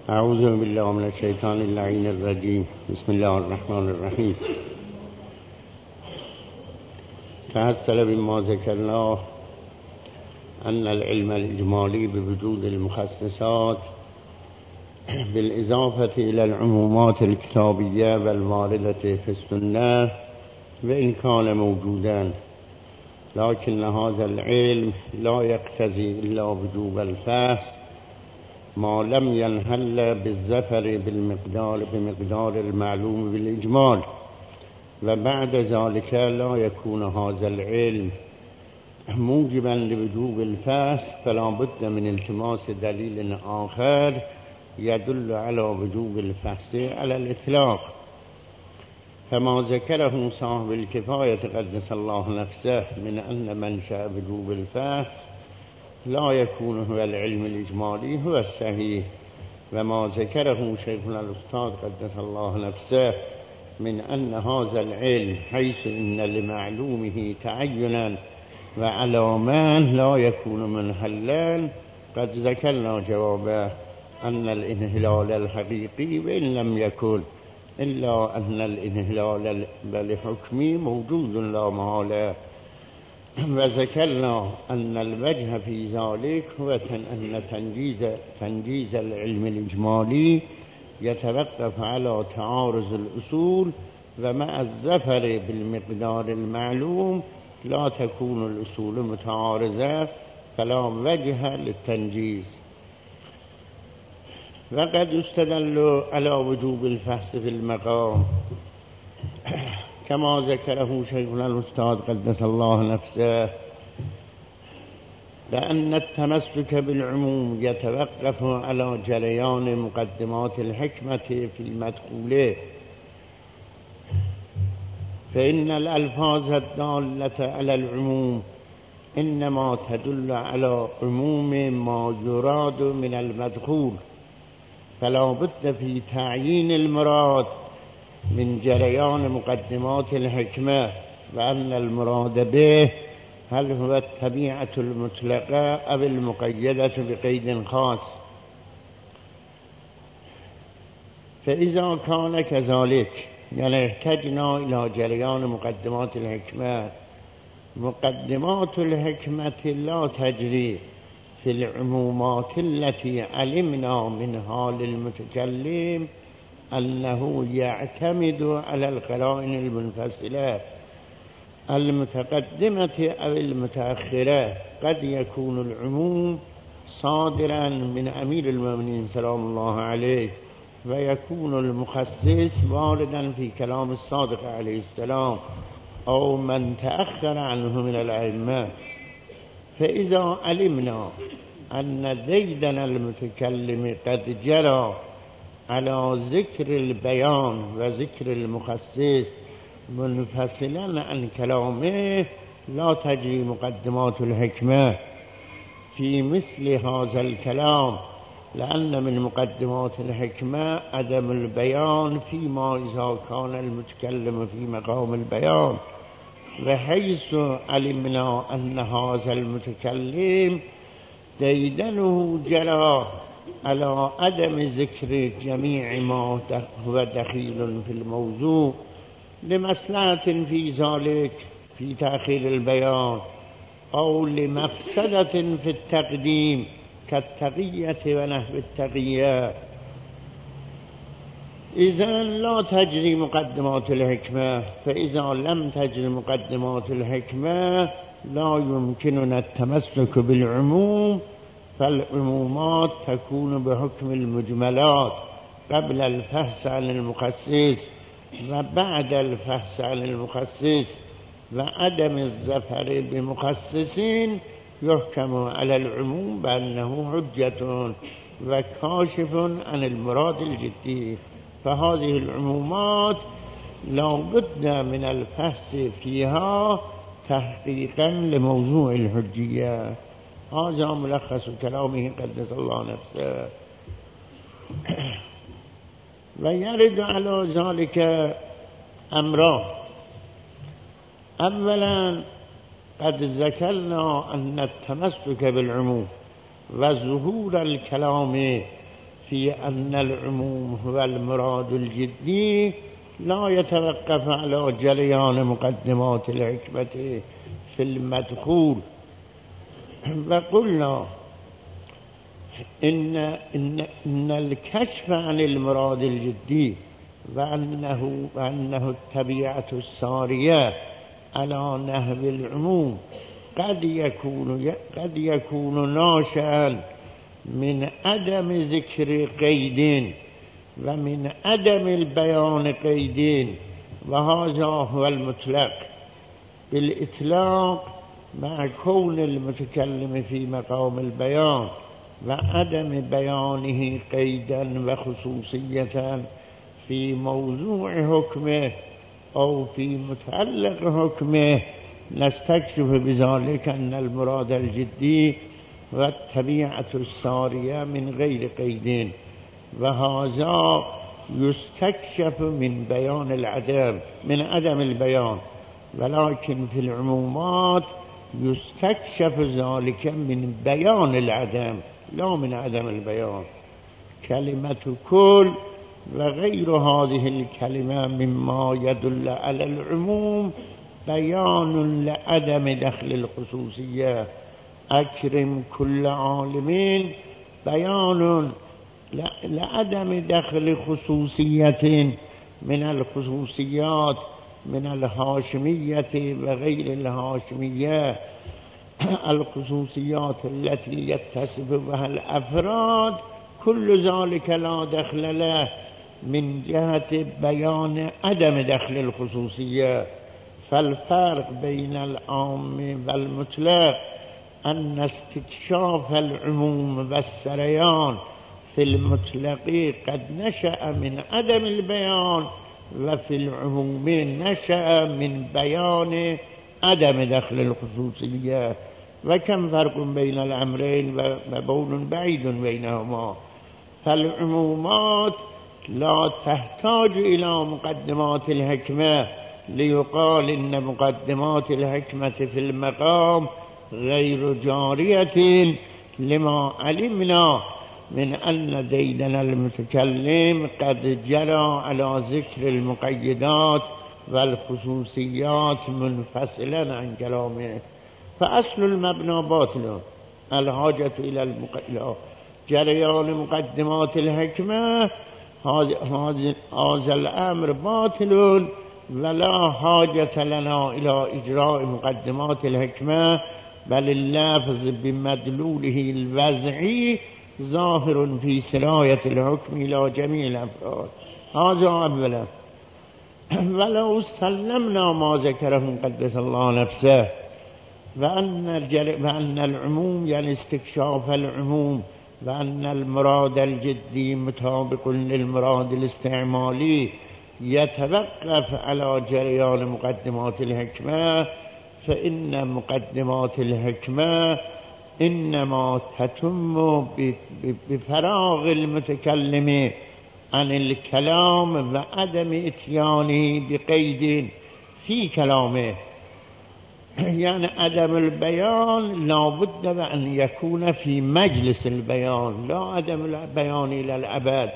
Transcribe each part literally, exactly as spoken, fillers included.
اعوذ بالله من الشیطان اللعین الرجیم. بسم الله الرحمن الرحیم. تحصل بما ذكرناه أن العلم الإجمالي بوجود المخصصات بالإضافة إلى العمومات الكتابية والواردة في السنة وإن كان موجودا، لكن هذا العلم لا يقتضي إلا وجوب الفحص ما لم ينحل بالظفر بالمقدار بمقدار المعلوم بالإجمال، وبعد ذلك لا يكون هذا العلم موجبا لوجوب الفحص، فلا بد من التماس دليل آخر يدل على وجوب الفحص على الإطلاق، كما ذكره صاحب الكفاية قدس الله نفسه من أن منشأ وجوب الفحص لا يكون هو العلم الإجمالي هو الصحيح، وما ذكره شيخنا الأستاذ قدس الله نفسه من أن هذا العلم حيث إن لمعلومه تعينا وعلاما لا يكون منحلا، قد ذكرنا جوابه أن الانحلال الحقيقي وإن لم يكن إلا أن الانحلال بالحكم موجود لا محالة، وذكرنا أن الوجه في ذلك هو أن تنجيز, تنجيز العلم الإجمالي يتوقف على تعارض الأصول، ومع الظفر بالمقدار المعلوم لا تكون الأصول متعارضة فلا وجه للتنجيز. وقد يستدل على وجوب الفحص في المقام كما ذكره شيخنا الأستاذ قدس الله نفسه، لأن التمسك بالعموم يتوقف على جريان مقدمات الحكمة في المدخول، فإن الألفاظ الدالة على العموم إنما تدل على عموم ما يراد من المدخول، فلا بد في تعيين المراد من جريان مقدمات الحكمة، وأن المراد به هل هو الطبيعة المطلقة أو المقيدة بقيد خاص. فإذا كان كذلك يعني احتجنا إلى جريان مقدمات الحكمة. مقدمات الحكمة لا تجري في العمومات التي علمنا من حال المتكلم أنه يعتمد على القرائن المنفصلة المتقدمة أو المتأخرة. قد يكون العموم صادرا من أمير المؤمنين سلام الله عليه، ويكون المخصص واردا في كلام الصادق عليه السلام أو من تأخر عنه من الأئمة. فإذا علمنا أن زيدنا المتكلم قد جرى على ذكر البيان وذكر المخصص منفصلا عن كلامه، لا تجري مقدمات الحكمة في مثل هذا الكلام، لأن من مقدمات الحكمة عدم البيان فيما إذا كان المتكلم في مقام البيان، وحيث علمنا أن هذا المتكلم ديدنه جرى على عدم ذكر جميع ما هو دخيل في الموضوع لمصلحة في ذلك في تأخير البيان أو لمفسدة في التقديم كالتقية ونحو التقية، إذا لا تجري مقدمات الحكمة. فإذا لم تجري مقدمات الحكمة لا يمكننا التمسك بالعموم، فالعمومات تكون بحكم المجملات قبل الفحص عن المخصص وبعد الفحص عن المخصص، وعدم الظفر بمخصصين يحكم على العموم بأنه حجة وكاشف عن المراد الجدي. فهذه العمومات لا بد من الفحص فيها تحقيقا لموضوع الحجية. هذا ملخص كلامه قدس الله نفسه. ويرد على ذلك أمران. أولا قد ذكرنا أن التمسك بالعموم وظهور الكلام في أن العموم هو المراد الجدي لا يتوقف على جريان مقدمات الحكمة في المدخول. وقلنا إن, إن, إن الكشف عن المراد الجدي وأنه, وأنه الطبيعة السارية على نحو العموم قد يكون, قد يكون ناشئا من عدم ذكر قيد ومن عدم البيان قيدين، وهذا هو المطلق بالإطلاق مع كون المتكلم في مقام البيان وعدم بيانه قيدا وخصوصية في موضوع حكمه أو في متعلق حكمه. نستكشف بذلك أن المراد الجدي والطبيعة السارية من غير قيدين، وهذا يستكشف من بيان العدم من عدم البيان، ولكن في العمومات يستكشف ذلك من بيان العدم لا من عدم البيان. كلمة كل وغير هذه الكلمة مما يدل على العموم بيان لعدم دخل الخصوصية. أكرم كل عالمين بيان لعدم دخل خصوصية من الخصوصيات من الهاشمية وغير الهاشمية، الخصوصيات التي يتصف بها الأفراد كل ذلك لا دخل له من جهة بيان عدم دخل الخصوصية. فالفرق بين العام والمطلق أن استكشاف العموم والسريان في المطلق قد نشأ من عدم البيان، وفي العموم نشأ من بيان عدم دخل الخصوصية. وكم فرق بين الأمرين وبون بعيد بينهما. فالعمومات لا تحتاج إلى مقدمات الحكمة ليقال إن مقدمات الحكمة في المقام غير جارية، لما علمنا من أن ديدن المتكلم قد جرى على ذكر المقيدات والخصوصيات منفصلا عن كلامه. فأصل المبنى باطل، الحاجة إلى المق... جريان مقدمات الحكمة هذا الأمر باطل، ولا حاجة لنا إلى إجراء مقدمات الحكمة، بل اللفظ بمدلوله الوضعي ظاهر في سراية الحكم إلى جميع الأفراد. هذا أولا. ولو سلمنا ما ذكره قدس الله نفسه وأن, وأن العموم يعني استكشاف العموم، وأن المراد الجدي مطابق للمراد الاستعمالي يتوقف على جريان مقدمات الحكمة، فإن مقدمات الحكمة إنما تتم بفراغ المتكلم عن الكلام وعدم إتيانه بقيد في كلامه. يعني عدم البيان لا بد أن يكون في مجلس البيان، لا عدم البيان إلى الأبد.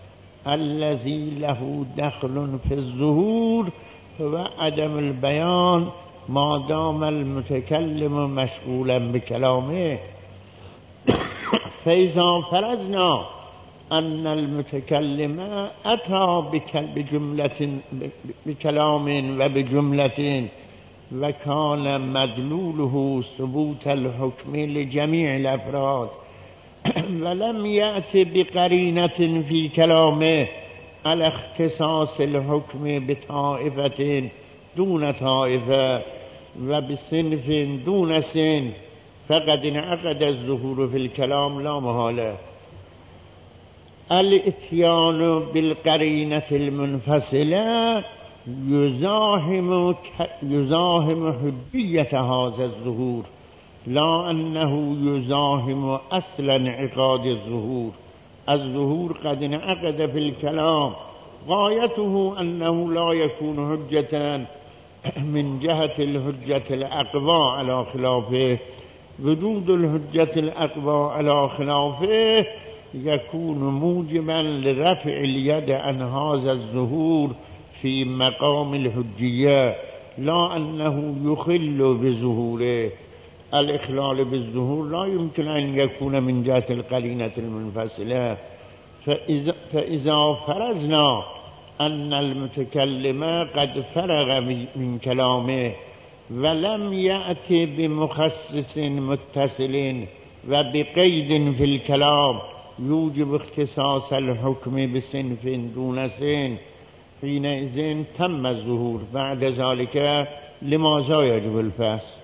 الذي له دخل في الظهور هو عدم البيان ما دام المتكلم مشغولا بكلامه. فإذا فرضنا أن المتكلم أتى بجملة بكلام وبجملة وكان مدلوله ثبوت الحكم لجميع الأفراد ولم يأتي بقرينة في كلامه على اختصاص الحكم بطائفة دون طائفة وبصنف دون صنف، فقد انعقد الظهور في الكلام لا محالة. الاتيان بالقرينة المنفصلة يزاحم يزاحم حجية هذا الظهور، لا أنه يزاحم أصل انعقاد الظهور. الظهور قد انعقد في الكلام، غايته أنه لا يكون حجة من جهة الحجة الأقوى على خلافه. وجود الحجة الأقوى على خلافه يكون موجبا لرفع اليد عن هذا الظهور في مقام الحجية، لا أنه يخل بظهوره. الإخلال بالظهور لا يمكن أن يكون من جهة القرينة المنفصلة. فإذا, فإذا فرضنا أن المتكلم قد فرغ من كلامه ولم يأتي بمخصص متصل وبقيد في الكلام يوجب اختصاص الحكم بصنف دون صنف، حينئذ تم الظهور. بعد ذلك لماذا يجب الفحص؟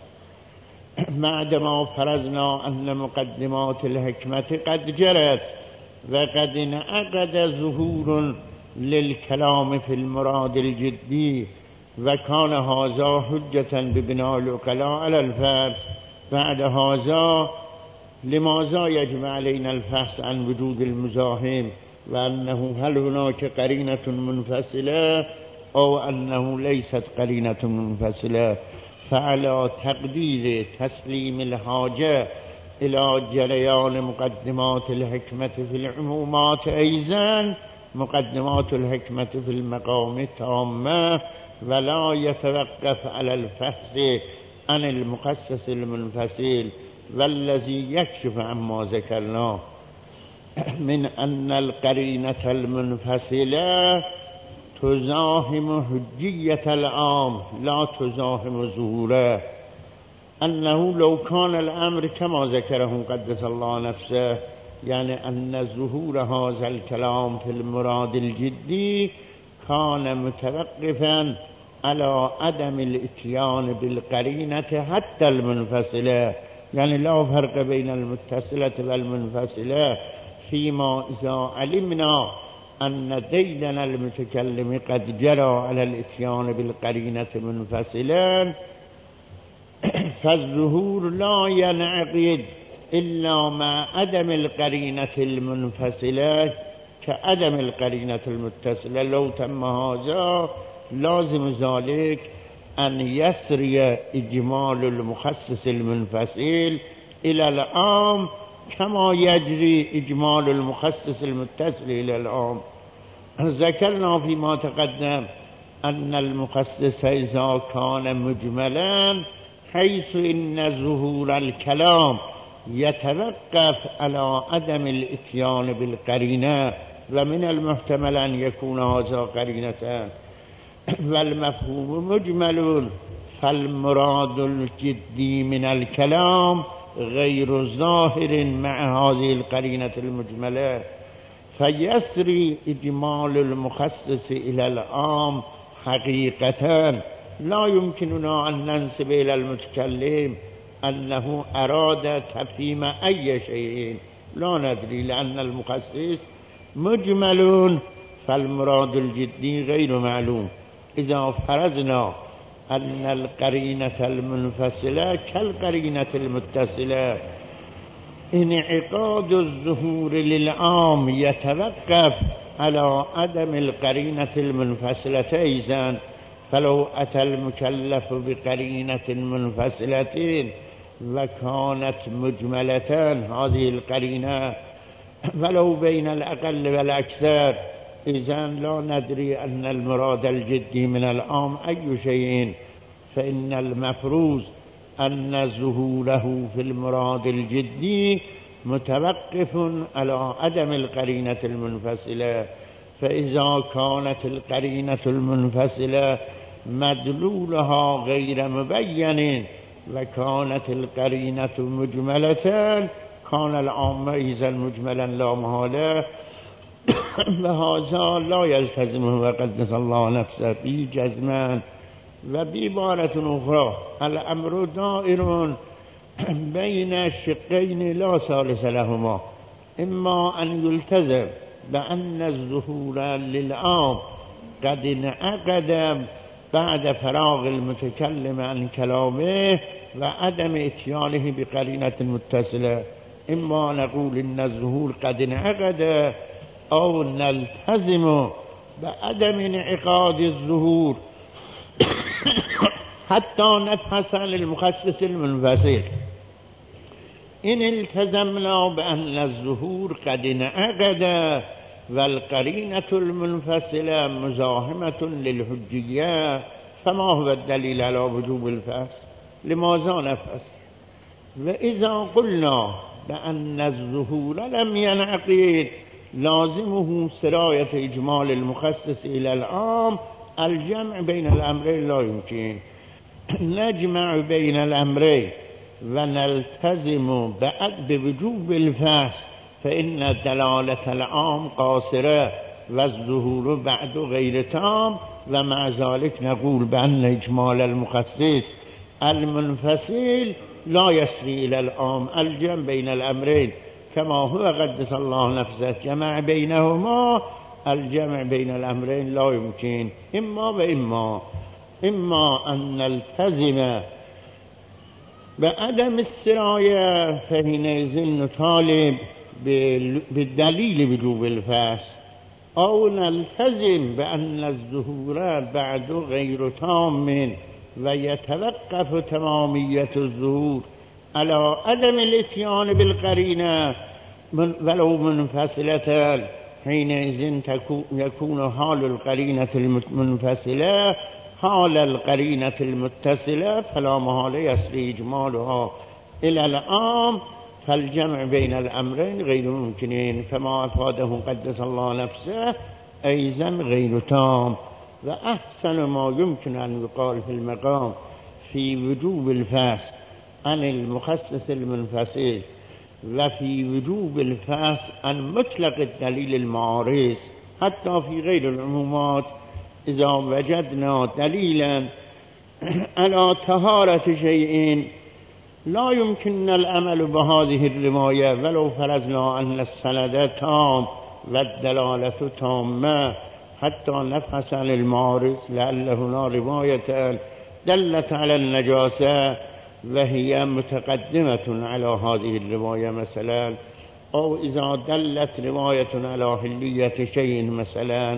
بعدما فرضنا أن مقدمات الحكمة قد جرت وقد انعقد ظهور للكلام في المراد الجدي وكان هذا حجة ببناء العقلاء على الفحص، بعد هذا لماذا يجب علينا الفحص عن وجود المزاحم وأنه هل هناك قرينة منفصلة أو أنه ليست قرينة منفصلة؟ فعلى تقدير تسليم الحاجة إلى جريان مقدمات الحكمة في العمومات أيضا مقدمات الحكمة في المقام تامة، ولا يتوقف على الفحص عن المخصص المنفصل، والذي يكشف عما ذكرناه من أن القرينة المنفصلة تزاحم حجية العام لا تزاحم ظهوره، أنه لو كان الأمر كما ذكره قدس الله نفسه، يعني أن ظهور هذا الكلام في المراد الجدي كان متوقفا على عدم الاتيان بالقرينة حتى المنفصلة، يعني لا فرق بين المتصلة والمنفصلة، فيما إذا علمنا أن ديدن المتكلم قد جرى على الاتيان بالقرينة منفصلا، فالظهور لا ينعقد إلا مع عدم القرينة المنفصلة كعدم القرينة المتصلة. لو تم هذا لازم ذلك أن يسري إجمال المخصص المنفصل إلى العام كما يجري إجمال المخصص المتصل إلى العام. ذكرنا فيما تقدم أن المخصص إذا كان مجملا حيث إن ظهور الكلام يتوقف على عدم الاتيان بالقرينة، ومن المحتمل أن يكون هذا قرينة، والمفهوم مجمل، فالمراد الجدي من الكلام غير ظاهر مع هذه القرينة المجملة، فيسري إجمال المخصص إلى العام حقيقة. لا يمكننا أن ننسب إلى المتكلم أنه أراد تفهيم أي شيء، لا ندري، لأن المخصص مجمل فالمراد الجدي غير معلوم. إذا فرضنا أن القرينة المنفصلة كالقرينة المتصلة، انعقاد الظهور للعام يتوقف على عدم القرينة المنفصلة أيضا، فلو أتى المكلف بقرينة منفصلة وكانت مجملة هذه القرينة ولو بين الأقل والأكثر، إذن لا ندري أن المراد الجدي من العام أي شيء، فإن المفروض أن ظهوره في المراد الجدي متوقف على عدم القرينة المنفصلة. فإذا كانت القرينة المنفصلة مدلولها غير مبين وكانت القرينة مجملة كان العام إذا مجملا لا محالة، وهذا لا يلتزمه وقدس الله نفسه في جزمان. وبعبارة أخرى الأمر دائر بين الشقين لا ثالث لهما، إما أن يلتزم بأن الظهور للعام قد انعقد بعد فراغ المتكلم عن كلامه وعدم اتيانه بقرينة متصلة، إما نقول إن الظهور قد انعقد أو نلتزم بعدم انعقاد الظهور حتى نبحث عن المخصص المنفصل. إن التزمنا بأن الظهور قد انعقد والقرينة المنفصلة مزاحمة للحجية فما هو الدليل على وجوب الفصل؟ لماذا نفصل؟ وإذا قلنا بأن الظهور لم ينعقد لازمه سراية إجمال المخصص إلى العام، الجمع بين الأمرين لا يمكن. نجمع بين الأمرين ونلتزم بعد بوجوب الفصل فإن دلالة العام قاصرة والظهور بعد غير تام، ومع ذلك نقول بأن إجمال المخصص المنفصل لا يسري إلى العام، الجمع بين الأمرين كما هو قدس الله نفسه جمع بينهما، الجمع بين الأمرين لا يمكن، إما وإما. إما أن نلتزم بعدم السراية فحينئذ نطالب بالدليل وجوب الفصل، أو نلتزم بأن الظهور بعد غير تام ويتوقف تمامية الظهور على عدم الاتيان بالقرينة ولو منفصلة، حينئذ يكون حال القرينة المنفصلة حال القرينة المتصلة، فلا محالة يسري إجمالها إلى العام، فالجمع بين الأمرين غير ممكنين، فما أفاده قدس الله نفسه أيضا غير تام. وأحسن ما يمكن أن يقال في المقام في وجوب الفصل عن المخصص المنفصل وفي وجوب الفصل عن مطلق الدليل المعارض، حتى في غير العمومات إذا وجدنا دليلا على طهارة شيء لا يمكن العمل بهذه الرواية ولو فرضنا أن السند تام والدلالة تامة حتى نفحص عن المعارض لعل هنا رواية دلت على النجاسة وهي متقدمة على هذه الرواية مثلا، أو إذا دلت رواية على حلية شيء مثلا،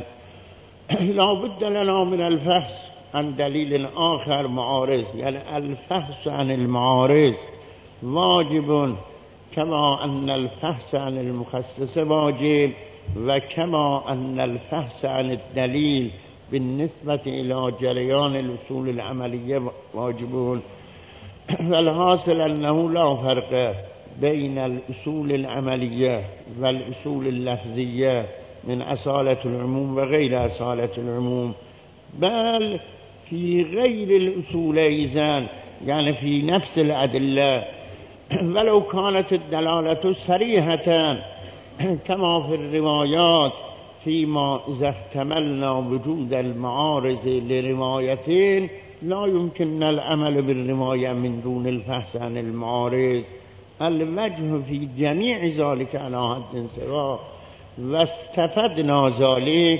لا بد لنا من الفحص عن دليل آخر معارض، يعني الفحص عن المعارض واجب كما أن الفحص عن المخصص واجب، وكما أن الفحص عن الدليل بالنسبة إلى جريان الأصول العملية واجبون. فالحاصل أنه لا فرق بين الأصول العملية والأصول اللفظية من أصالة العموم وغير أصالة العموم، بل في غير الأصول أيضا، يعني في نفس الأدلة ولو كانت الدلالة صريحة كما في الروايات، فيما إذا احتملنا وجود المعارض لروايتين لا يمكن العمل بالرواية من دون الفحص عن المعارض. الوجه في جميع ذلك على حد سواء، واستفدنا ذلك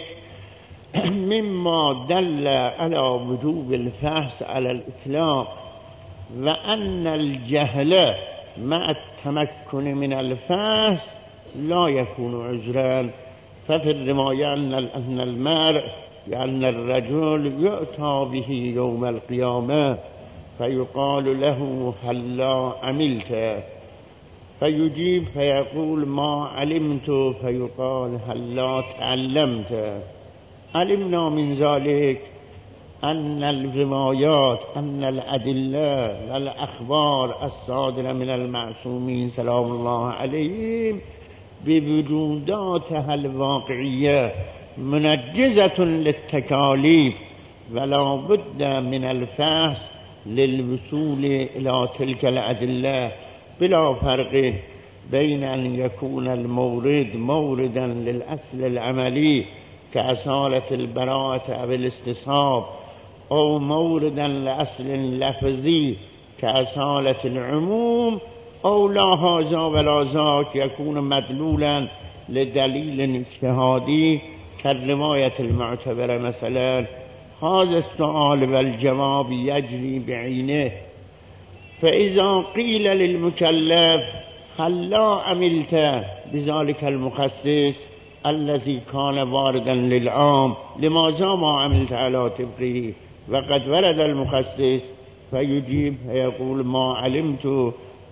مما دل على وجوب الفحص على الإطلاق، وأن الجهل مع التمكن من الفحص لا يكون عذرا. ففي الرواية أن المرء يعني الرجل يؤتى به يوم القيامة فيقال له هلا عملت، فيجيب فيقول ما علمت، فيقال هلا تعلمت. علمنا من ذلك أن الروايات أن الأدلة والأخبار الصادرة من المعصومين سلام الله عليهم بوجوداتها الواقعية منجزة للتكاليف، ولا بد من الفحص للوصول إلى تلك الأدلة، بلا فرق بين أن يكون المورد موردا للأصل العملي كأصالة البراءة أو الاستصحاب، أو موردا لأصل لفظي كأصالة العموم، أو لا هذا ولا ذاك، يكون مدلولا لدليل اجتهادي كالرواية المعتبرة مثلا. هذا السؤال والجواب يجري بعينه. فإذا قيل للمكلف هل لا عملت بذلك المخصص الذي كان واردا للعام، لماذا ما عملت على طبقه وقد ورد المخصص، فيجيب فيقول ما علمت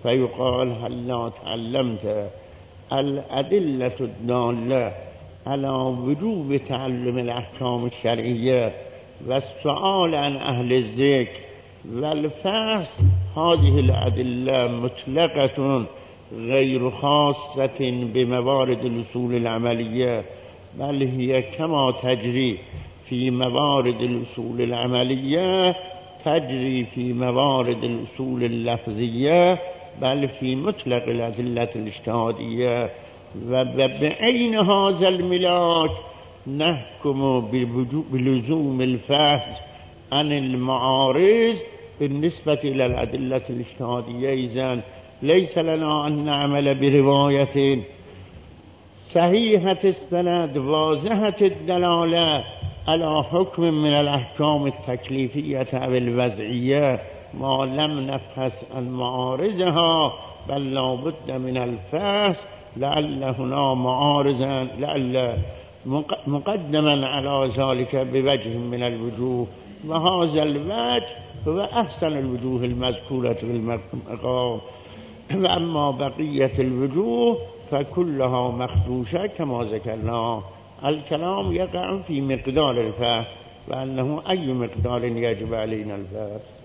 فيقال هلا تعلمت الأدلة الدالة على وجوب تعلم الأحكام الشرعية والسؤال عن أهل الذكر والفحص. هذه الأدلة مطلقة غير خاصة بموارد الأصول العملية، بل هي كما تجري في موارد الأصول العملية تجري في موارد الأصول اللفظية، بل في مطلق الأدلة الاجتهادية. وبعين هذا الملاك نحكم بلزوم الفحص عن المعارض بالنسبة إلى الأدلة الاجتهادية. إذن ليس لنا أن نعمل برواية صحيحة السند واضحة الدلالة على حكم من الأحكام التكليفية أو الوضعية ما لم نفحص عن معارضها، بل لا بد من الفحص لعل هنا معارضا لعل مقدما على ذلك بوجه من الوجوه، وهذا الوجه هو أحسن الوجوه المذكورة في المقام. وأما بقية الوجوه فكلها مخدوشة كما ذكرنا. الكلام يقع في مقدار الفحص، وأنه أي مقدار يجب علينا الفحص.